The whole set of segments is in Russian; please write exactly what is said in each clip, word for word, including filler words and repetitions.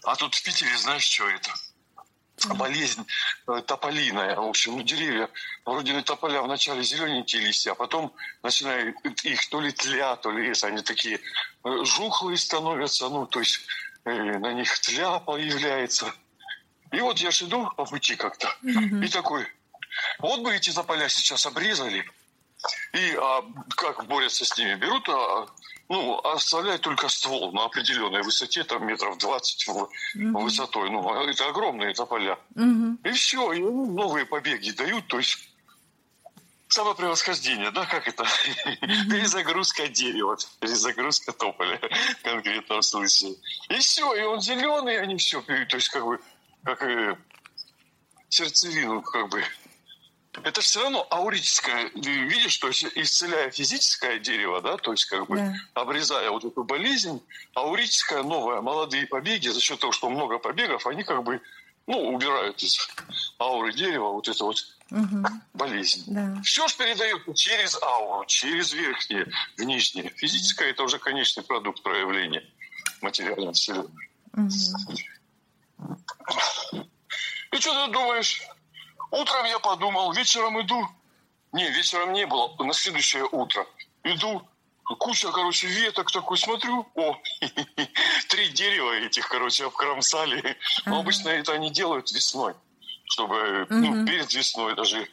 А тут в Питере, знаешь, что это? Болезнь э, тополиная. В общем, ну, деревья, вроде на тополя вначале зелененькие листья, а потом начинают их то ли тля, то ли это, они такие э, жухлые становятся, ну, то есть э, на них тля появляется. И вот я ж иду по пути как-то, mm-hmm. и такой, вот бы эти тополя сейчас обрезали, и а, как борются с ними? Берут, а, ну, оставляют только ствол на определенной высоте, там метров двадцать mm-hmm. высотой. Ну, это огромные тополя. Mm-hmm. И все, и новые побеги дают, то есть самопревосхождение, да, как это? Mm-hmm. Перезагрузка дерева, перезагрузка тополя в конкретном случае. И все, и он зеленый, они все, то есть как бы, как э, сердцевину, как бы. Это все равно аурическое, видишь, то есть исцеляя физическое дерево, да, то есть как бы да. обрезая вот эту болезнь, аурическое новое, молодые побеги, за счет того, что много побегов, они как бы, ну, убирают из ауры дерева вот эту вот угу. болезнь. Да. Все же передают через ауру, через верхнее, в нижнее. Физическое это уже конечный продукт проявления материальной вселенной. Угу. И что ты думаешь? Утром я подумал, вечером иду. Не, вечером не было, на следующее утро. Иду, куча, короче, веток такой, смотрю. О, три дерева этих, короче, обкромсали. Uh-huh. Но обычно это они делают весной. Чтобы, uh-huh. ну, перед весной даже.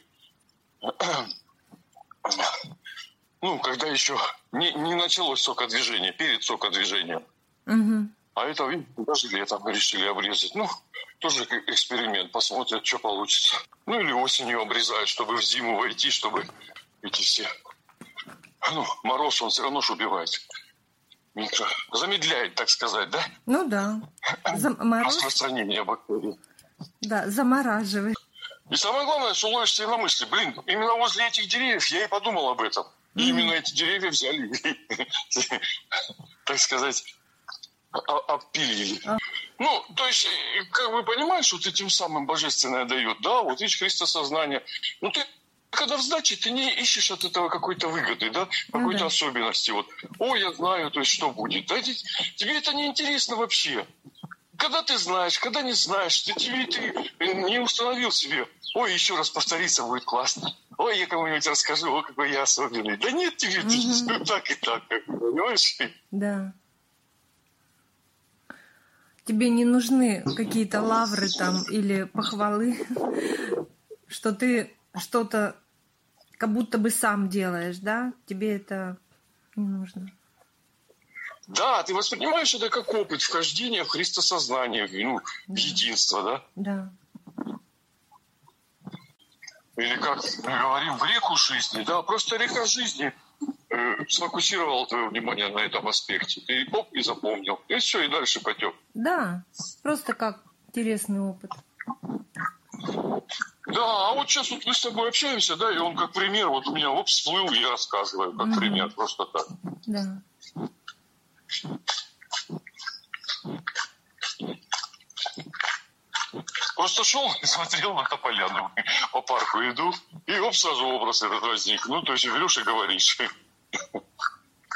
Ну, когда еще не, не началось сокодвижение, перед сокодвижением. Uh-huh. А это, видите, даже летом решили обрезать. Ну, тоже эксперимент, посмотрят, что получится. Ну, или осенью обрезают, чтобы в зиму войти, чтобы эти все... Ну, мороз, он все равно же убивает. Микро... Замедляет, так сказать, да? Ну, да. Зам... Мороз... Распространение бактерий. Да, замораживает. И самое главное, что ловишь себе на мысли. Блин, именно возле этих деревьев я и подумал об этом. И mm-hmm. именно эти деревья взяли, так сказать... обпилили. А. Ну, то есть, как бы понимаешь, что ты тем самым божественное дает, да, вот видишь, христосознание. Ну, ты, когда в сдаче, ты не ищешь от этого какой-то выгоды, да, какой-то ну, да. особенности, вот, о, я знаю, то есть, что будет, да, тебе это не интересно вообще. Когда ты знаешь, когда не знаешь, ты, тебе, ты не установил себе, ой, еще раз повториться будет классно, ой, я кому-нибудь расскажу, о, какой я особенный. Да нет тебе, mm-hmm. ты так и так, понимаешь? Да. Тебе не нужны какие-то лавры там или похвалы, что ты что-то как будто бы сам делаешь, да? Тебе это не нужно. Да, ты воспринимаешь это как опыт вхождения в христосознание, ну, в единство, да? Да. Или как мы говорим, в реку жизни, да? Просто река жизни э, сфокусировала твое внимание на этом аспекте. Ты оп, и запомнил. И все, и дальше потек. Да, просто как интересный опыт. Да, а вот сейчас вот мы с тобой общаемся, да, и он как пример, вот у меня оп, всплыл, и я рассказываю, как mm-hmm. пример, просто так. Да. Просто шел и смотрел на тополя, по парку иду, и оп, сразу образ этот возник. Ну, то есть берешь и говоришь.